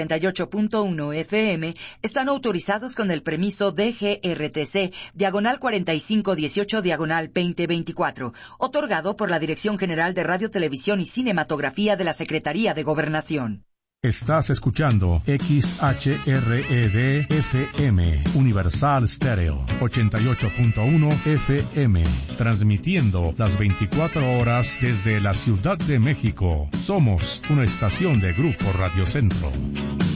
98.1 FM están autorizados con el permiso DGRTC, diagonal 4518, diagonal 2024, otorgado por la Dirección General de Radio, Televisión y Cinematografía de la Secretaría de Gobernación. Estás escuchando XHRED-FM, Universal Stereo, 88.1 FM, transmitiendo las 24 horas desde la Ciudad de México. Somos una estación de Grupo Radio Centro.